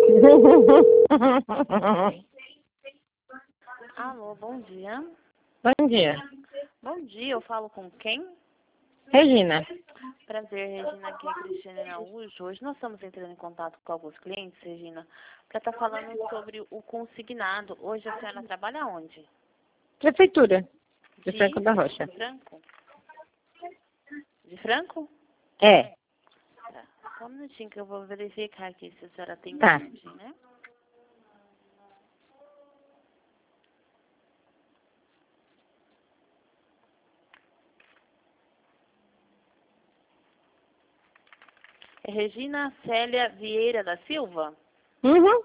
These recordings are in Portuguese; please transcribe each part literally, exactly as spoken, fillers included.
Alô, bom dia. Bom dia. Bom dia, eu falo com quem? Regina. Prazer, Regina, aqui é a Cristiane Araújo. Hoje nós estamos entrando em contato com alguns clientes, Regina, para estar falando sobre o consignado. Hoje a senhora trabalha onde? Prefeitura. De De, Franco da Rocha. de Franco? De Franco? É. Tá. Só um minutinho que eu vou verificar aqui se a senhora tem Tá. margem, né? É Regina Célia Vieira da Silva? Uhum.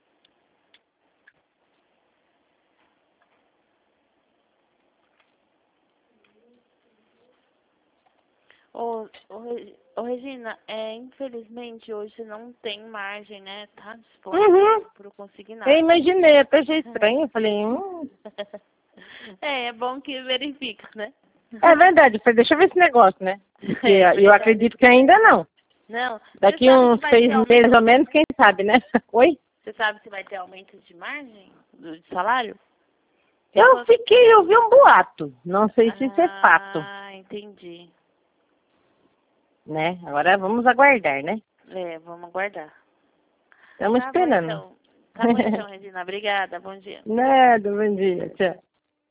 Ô, ô, Re- ô, Regina, é, infelizmente hoje não tem margem, né? Tá disponível Uhum. para o Eu consignado. imaginei, até achei estranho. Eu falei, hum. É, é bom que verifica, né? É verdade. Eu falei, deixa eu ver esse negócio, né? Porque É eu verdade. acredito que ainda não. Não, você Daqui sabe se uns vai seis ter aumento, meses ou menos, quem sabe, né? Oi? você sabe se vai ter aumento de margem do de salário? Eu fiquei, eu vi um boato. Não sei se isso é fato, Ah, entendi. né? Agora vamos aguardar, né? É, vamos aguardar. Estamos Tá bom esperando. então. Tá bom então, Regina. Obrigada. Bom dia. Nada, bom dia. Tchau.